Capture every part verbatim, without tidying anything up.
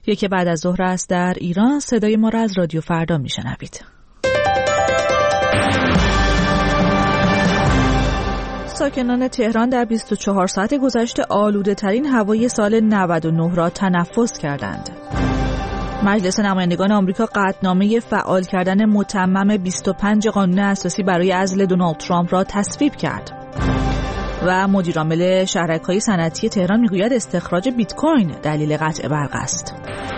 یک بعد از ظهر است در ایران. صدای ما را از رادیو فردا میشنوید. ساکنان تهران در بیست و چهار ساعت گذشته آلوده ترین هوای سال نود و نه را تنفس کردند. مجلس نمایندگان آمریکا قطعنامه فعال کردن متمم بیست و پنج قانون اساسی برای عزل دونالد ترامپ را تصویب کرد. و مدیرعامل شهرک‌های صنعتی تهران میگوید استخراج بیت کوین دلیل قطع برق است.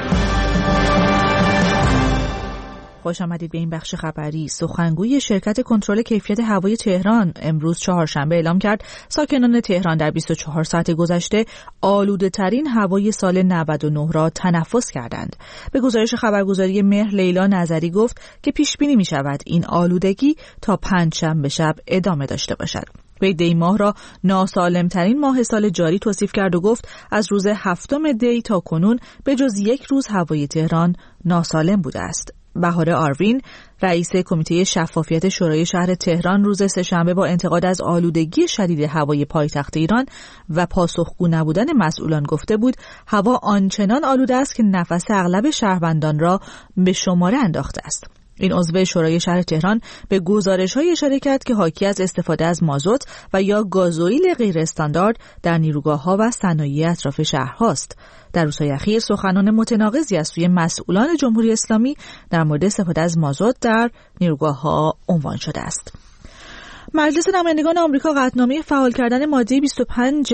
خوش آمدید به این بخش خبری. سخنگوی شرکت کنترل کیفیت هوای تهران امروز چهارشنبه اعلام کرد ساکنان تهران در بیست و چهار ساعت گذشته آلوده ترین هوای سال نود و نه را تنفس کردند. به گزارش خبرگزاری مهر لیلا نظری گفت که پیش بینی می شود این آلودگی تا پنجشنبه شب ادامه داشته باشد. وی دی ماه را ناسالم ترین ماه سال جاری توصیف کرد و گفت از روز هفتم دی تا کنون به جز یک روز هوای تهران ناسالم بوده است. بهار آروین رئیس کمیته شفافیت شورای شهر تهران روز سه‌شنبه با انتقاد از آلودگی شدید هوای پایتخت ایران و پاسخگو نبودن مسئولان گفته بود هوا آنچنان آلوده است که نفس اغلب شهروندان را به شماره انداخته است. این عضو شورای شهر تهران به گزارش‌های اشاره کرد که حاکی از استفاده از مازوت و یا گازوئیل غیر استاندارد در نیروگاه‌ها و صنایع اطراف شهرهاست. در روزهای اخیر سخنان متناقضی از سوی مسئولان جمهوری اسلامی در مورد استفاده از مازوت در نیروگاه‌ها عنوان شده است. مجلس نمایندگان آمریکا قطعنامه فعال کردن ماده بیست و پنج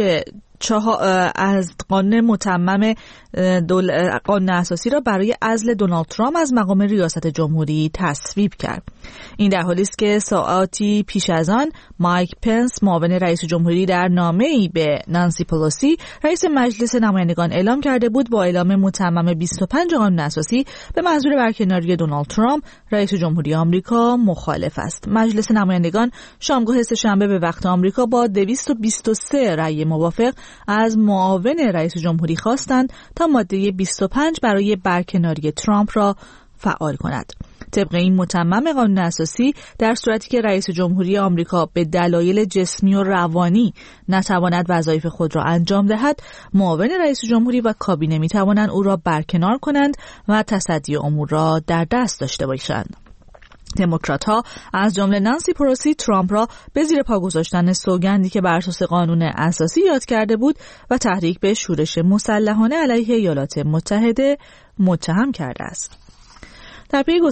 از قانون متمم دول... قانون اساسی را برای عزل دونالد ترامپ از مقام ریاست جمهوری تصویب کرد. این در حالی است که ساعاتی پیش از آن مایک پنس معاون رئیس جمهوری در نامه‌ای به نانسی پلوسی رئیس مجلس نمایندگان اعلام کرده بود با اعلام متمم بیست و پنج قانون اساسی به منظور برکناری دونالد ترامپ رئیس جمهوری آمریکا مخالف است. مجلس نمایندگان شامگاه سه‌شنبه به وقت آمریکا با دویست و بیست و سه رأی موافق از معاون رئیس جمهوری خواستند تا ماده بیست و پنج برای برکناری ترامپ را فعال کند. طبق این متمم قانون اساسی در صورتی که رئیس جمهوری آمریکا به دلایل جسمی و روانی نتواند وظایف خود را انجام دهد، معاون رئیس جمهوری و کابینه می توانند او را برکنار کنند و تصدی امور را در دست داشته باشند. دموکرات‌ها از جمله نانسی پلوسی ترامپ را به زیر پا گذاشتن سوگندی که بر اساس قانون اساسی یاد کرده بود و تحریک به شورش مسلحانه علیه ایالات متحده متهم کرده است. در پی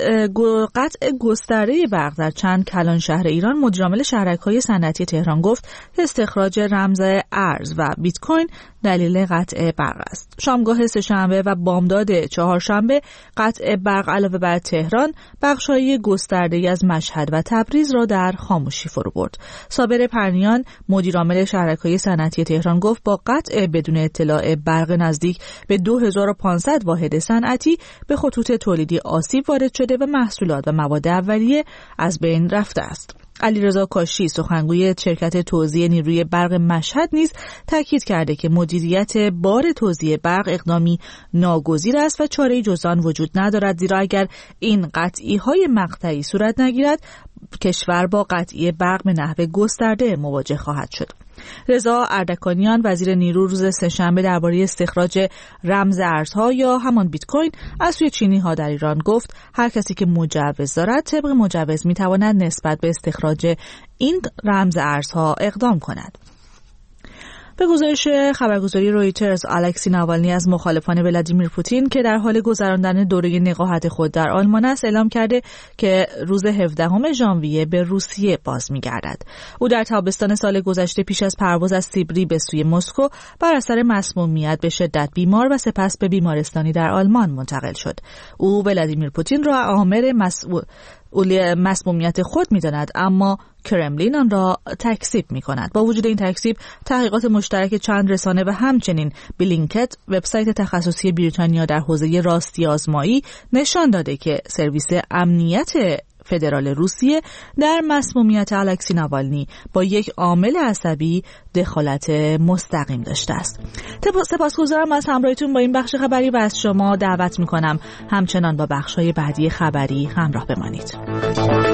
قطع گسترده برق در چند کلان شهر ایران، مدیرعامل شهرک‌های صنعتی تهران گفت که استخراج رمز ارز و بیت کوین دلیل قطع برق است. شامگاه سه‌شنبه و بامداد چهارشنبه قطع برق علاوه بر تهران بخش‌های گسترده‌ای از مشهد و تبریز را در خاموشی فرو برد. صابر پرنیان مدیرعامل شهرک‌های صنعتی تهران گفت با قطع بدون اطلاع برق نزدیک به دو هزار و پانصد واحد صنعتی به خطوط تولیدی آسیب وارد شده و محصولات و مواد اولیه از بین رفته است. علیرضا کاشی سخنگوی شرکت توزیع نیروی برق مشهد نیز تاکید کرده که مدیریت بار توزیع برق اقدامی ناگزیر است و چاره‌ای جز آن وجود ندارد، زیرا اگر این قطعی‌های مقطعی صورت نگیرد کشور با قطعی برق به نحو گسترده مواجه خواهد شد. رضا اردکانیان وزیر نیرو روز سه‌شنبه درباره استخراج رمز ارزها یا همان بیت کوین از سوی چینی‌ها در ایران گفت هر کسی که مجوز دارد طبق مجوز می‌تواند نسبت به استخراج این رمز ارزها اقدام کند. به گزارش خبرگزاری رویترز، الکسی ناوالنی از مخالفان ولادیمیر پوتین که در حال گذراندن دوره نقاهت خود در آلمان است اعلام کرده که روز هفدهم ژانویه به روسیه باز می‌گردد. او در تابستان سال گذشته پیش از پرواز از سیبری به سوی مسکو بر اثر مسمومیت به شدت بیمار و سپس به بیمارستانی در آلمان منتقل شد. او ولادیمیر پوتین را عامل مسئول مسمومیت خود می‌داند، اما کرملین آن را تکذیب می‌کند. با وجود این تکذیب، تحقیقات مشترک چند رسانه و همچنین بلینکت وبسایت تخصصی بریتانیا در حوزه راستی آزمایی نشان داده که سرویس امنیت فدرال روسیه در مسمومیت الکسی ناوالنی با یک عامل عصبی دخالت مستقیم داشته است. سپاسگزارم از همراهیتون با این بخش خبری و از شما دعوت می‌کنم همچنان با بخش‌های بعدی خبری همراه بمانید.